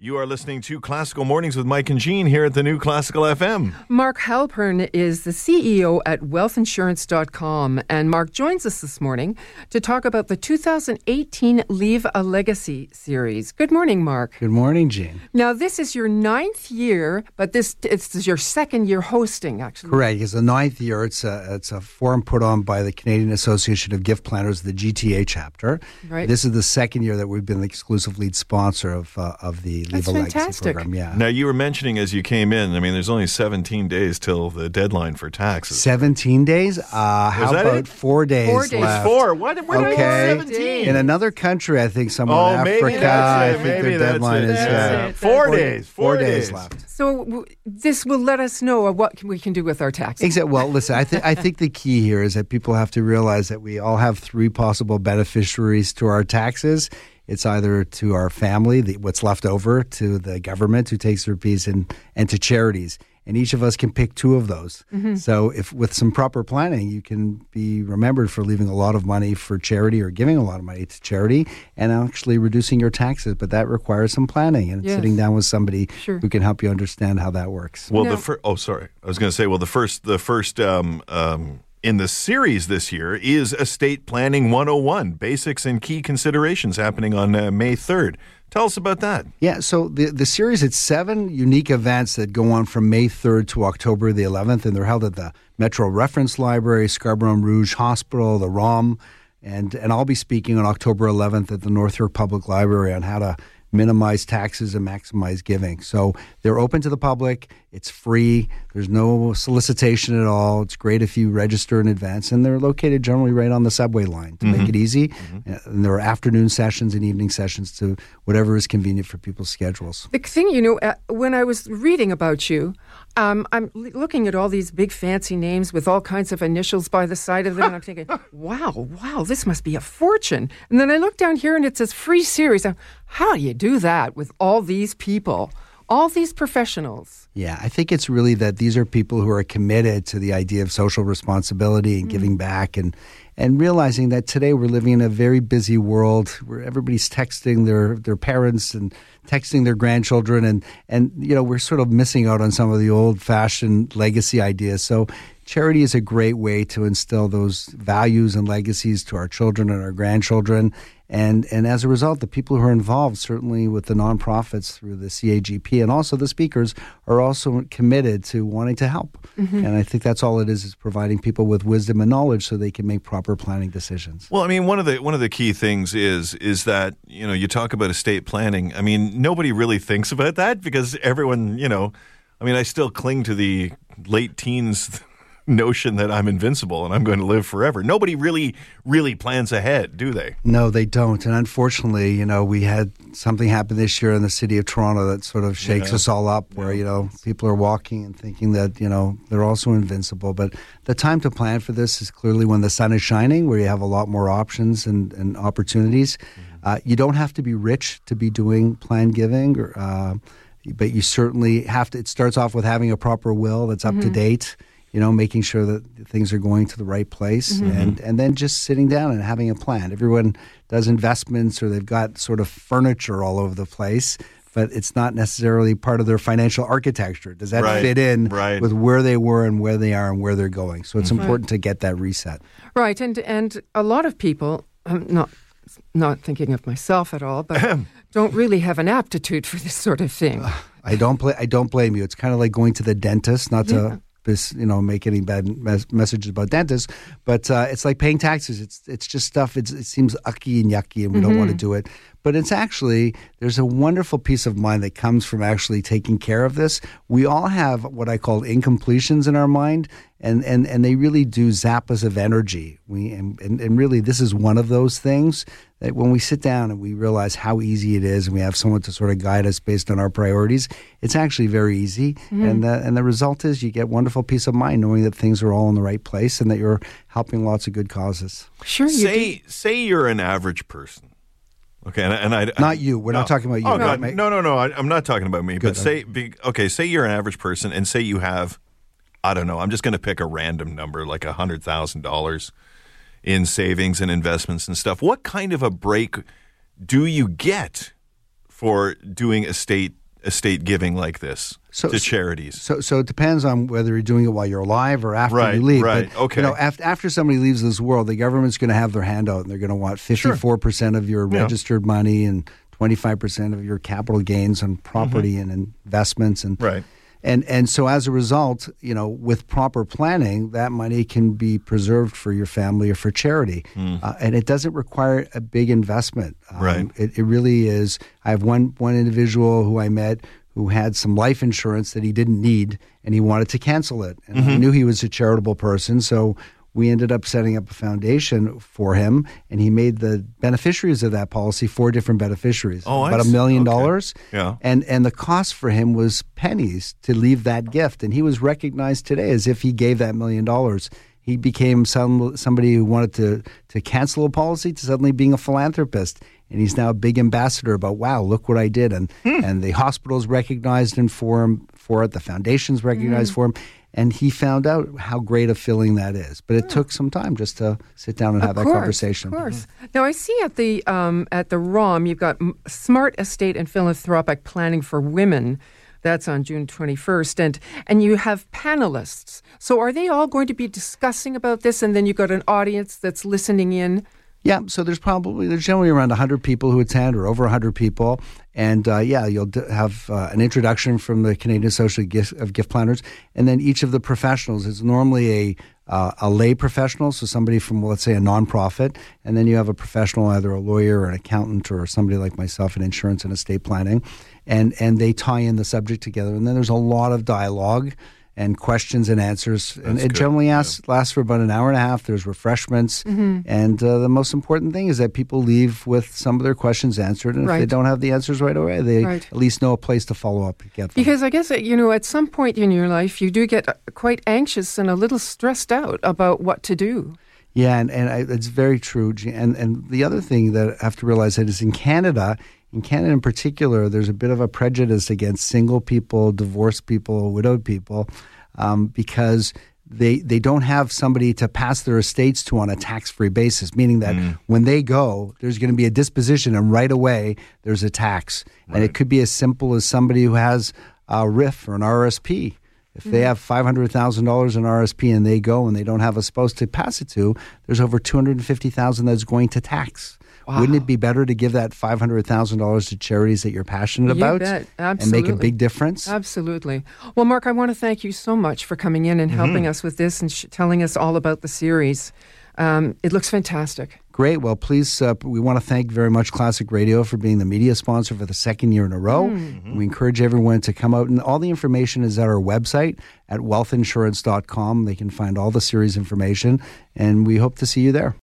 You are listening to Classical Mornings with Mike and Jean here at the New Classical FM. Mark Halpern is the CEO at wealthinsurance.com. And Mark joins us this morning to talk about the 2018 Leave a Legacy series. Good morning, Mark. Good morning, Jean. Now, this is your 9th year, but it's your 2nd year hosting, actually. Correct. It's the 9th year. It's a forum put on by the Canadian Association of Gift Planners, the GTA chapter. Right. This is the 2nd year that we've been the exclusive lead sponsor of the Leave a Legacy fantastic. program. Yeah. Now, you were mentioning as you came in, I mean, there's only 17 days till the deadline for taxes. 17 days? How that about it? 4 days 4 days. left? 4? What? Where did I get 17? In another country, I think somewhere in maybe Africa, that's I it. think Maybe their that's deadline it. is That's it. 4 days. 4 days left. So this will let us know what we can do with our taxes. Exactly. Well, listen, I think the key here is that people have to realize that we all have 3 possible beneficiaries to our taxes. It's either to our family, what's left over, to the government who takes their piece, and to charities. And each of us can pick 2 of those. Mm-hmm. So if with some proper planning, you can be remembered for leaving a lot of money for charity or giving a lot of money to charity and actually reducing your taxes. But that requires some planning and sitting down with somebody who can help you understand how that works. Well, I was going to say, well, the first in the series this year is Estate Planning 101, Basics and Key Considerations, happening on May 3rd. Tell us about that. Yeah, so the series, it's 7 unique events that go on from May 3rd to October the 11th, and they're held at the Metro Reference Library, Scarborough Rouge Hospital, the ROM, and I'll be speaking on October 11th at the North York Public Library on how to minimize taxes and maximize giving. So they're open to the public. It's free. There's no solicitation at all. It's great if you register in advance. And they're located generally right on the subway line to make it easy. Mm-hmm. And there are afternoon sessions and evening sessions to whatever is convenient for people's schedules. The thing, when I was reading about you, I'm looking at all these big fancy names with all kinds of initials by the side of them, and I'm thinking, wow, this must be a fortune. And then I look down here and it says free series. How do you do that with all these people, all these professionals? Yeah, I think it's really that these are people who are committed to the idea of social responsibility and giving back and realizing that today we're living in a very busy world where everybody's texting their parents and texting their grandchildren and we're sort of missing out on some of the old-fashioned legacy ideas. So charity is a great way to instill those values and legacies to our children and our grandchildren. And as a result, the people who are involved, certainly with the nonprofits through the CAGP and also the speakers, are also committed to wanting to help. Mm-hmm. And I think that's all it is providing people with wisdom and knowledge so they can make proper planning decisions. Well, I mean, one of the key things is that, you talk about estate planning. I mean, nobody really thinks about that because everyone, I still cling to the late teens notion that I'm invincible and I'm going to live forever. Nobody really plans ahead, do they? No, they don't. And unfortunately, we had something happen this year in the city of Toronto that sort of shakes us all up where, people are walking and thinking that, they're also invincible. But the time to plan for this is clearly when the sun is shining, where you have a lot more options and opportunities. Mm-hmm. You don't have to be rich to be doing planned giving, but you certainly have to. It starts off with having a proper will that's up to date. Making sure that things are going to the right place and then just sitting down and having a plan. Everyone does investments or they've got sort of furniture all over the place, but it's not necessarily part of their financial architecture. Does that fit in with where they were and where they are and where they're going? So it's important to get that reset. Right. And a lot of people, not thinking of myself at all, but don't really have an aptitude for this sort of thing. I don't blame you. It's kind of like going to the dentist, not to make any bad messages about dentists, but it's like paying taxes. It's just stuff. It seems ucky and yucky, and we don't want to do it. But it's actually, there's a wonderful peace of mind that comes from actually taking care of this. We all have what I call incompletions in our mind, and they really do zap us of energy. And really, this is one of those things that when we sit down and we realize how easy it is, and we have someone to sort of guide us based on our priorities, it's actually very easy. And the result is you get wonderful peace of mind knowing that things are all in the right place and that you're helping lots of good causes. Sure. Say you're an average person. Okay, and I not you. We're not talking about you. Oh, no. I'm not talking about me. Good. But say you're an average person, and say you have, I don't know. I'm just going to pick a random number, like $100,000 in savings and investments and stuff. What kind of a break do you get for doing estate giving like this to charities? So it depends on whether you're doing it while you're alive or after Right, you leave. right, But, okay. After somebody leaves this world, the government's going to have their hand out, and they're going to want 54% of your registered money and 25% of your capital gains on property and investments. And Right. And so as a result, with proper planning, that money can be preserved for your family or for charity. And it doesn't require a big investment. Right. It really is. I have one individual who I met who had some life insurance that he didn't need, and he wanted to cancel it. And I knew he was a charitable person, so we ended up setting up a foundation for him, and he made the beneficiaries of that policy 4 different beneficiaries. Oh, about $1 million. Okay. Yeah. And the cost for him was pennies to leave that gift. And he was recognized today as if he gave that $1 million. He became somebody who wanted to cancel a policy to suddenly being a philanthropist. And he's now a big ambassador about, wow, look what I did. And the hospital's recognized him for it. The foundation's recognized for him. And he found out how great a feeling that is. But it took some time just to sit down and have that conversation. Of course. Now, I see at the ROM, you've got Smart Estate and Philanthropic Planning for Women. That's on June 21st. And you have panelists. So are they all going to be discussing about this? And then you've got an audience that's listening in? Yeah, so there's generally around 100 people who attend, or over 100 people. And you'll have an introduction from the Canadian Association of Gift Planners. And then each of the professionals is normally a lay professional, so somebody from, let's say, a nonprofit. And then you have a professional, either a lawyer or an accountant or somebody like myself in insurance and estate planning. And they tie in the subject together. And then there's a lot of dialogue and questions and answers. And it generally lasts for about an hour and a half. There's refreshments. And the most important thing is that people leave with some of their questions answered. And if they don't have the answers right away, they at least know a place to follow up and get them. Because I guess, at some point in your life, you do get quite anxious and a little stressed out about what to do. Yeah, and it's very true. And the other thing that I have to realize is in Canada in particular, there's a bit of a prejudice against single people, divorced people, widowed people, because they don't have somebody to pass their estates to on a tax-free basis, meaning that when they go, there's going to be a disposition, and right away there's a tax. Right. And it could be as simple as somebody who has a RIF or an RSP. If they have $500,000 in RSP and they go and they don't have a spouse to pass it to, there's over $250,000 that's going to tax. Wow. Wouldn't it be better to give that $500,000 to charities that you're passionate about and make a big difference? Absolutely. Well, Mark, I want to thank you so much for coming in and helping us with this and telling us all about the series. It looks fantastic. Great. Well, please, we want to thank very much Classic Radio for being the media sponsor for the second year in a row. We encourage everyone to come out, and all the information is at our website at wealthinsurance.com. They can find all the series information, and we hope to see you there.